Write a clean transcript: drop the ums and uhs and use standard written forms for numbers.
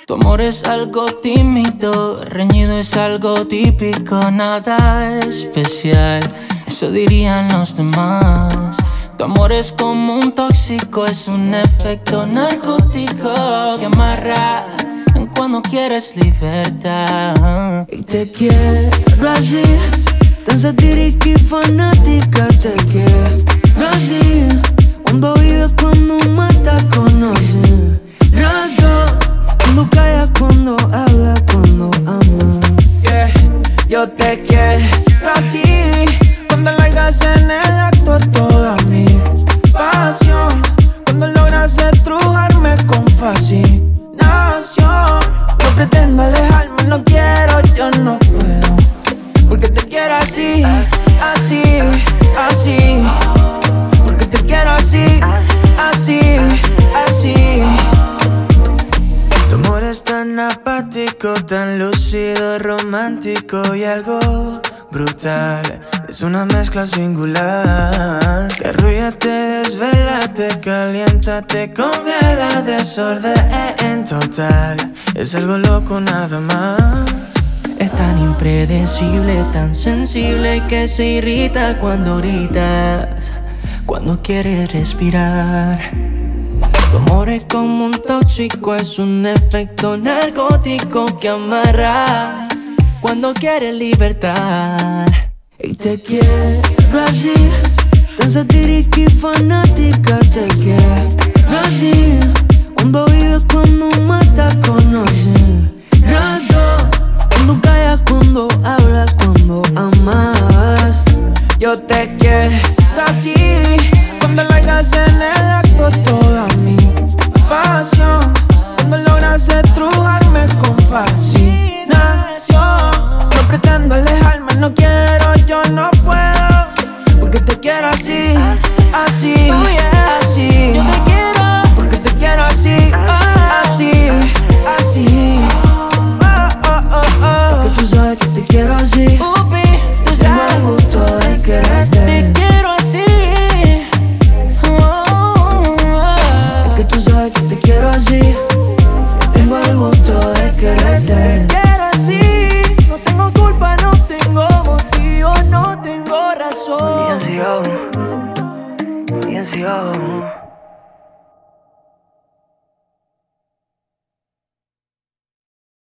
Tu amor es algo tímido, reñido es algo típico, nada especial, eso dirían los demás. Tu amor es como un tóxico, es un efecto narcótico que amarra cuando quieres libertad. Y te quiero así, tan satírica y fanática. Te quiero así, cuando vives, cuando matas, conoces razón. Cuando callas, cuando hablas, cuando amas. Yeah, yo te quiero así, cuando largas en el acto es toda mi pasión. Cuando logras estrujarme con fascinación. No pretendo alejarme, no quiero, yo no puedo. Porque te quiero así, así, así. Porque te quiero así, así, así. Tu amor es tan apático, tan lúcido, romántico y algo brutal. Es una mezcla singular. Te arrulla, te desvela, te calienta, te congela. Desorden total. Es algo loco nada más. Es tan impredecible, tan sensible que se irrita cuando gritas, cuando quieres respirar. Tu amor es como un tóxico, es un efecto narcótico que amarra cuando quieres libertad. Y te quiero así, tan satírica y fanática. Te quiero así,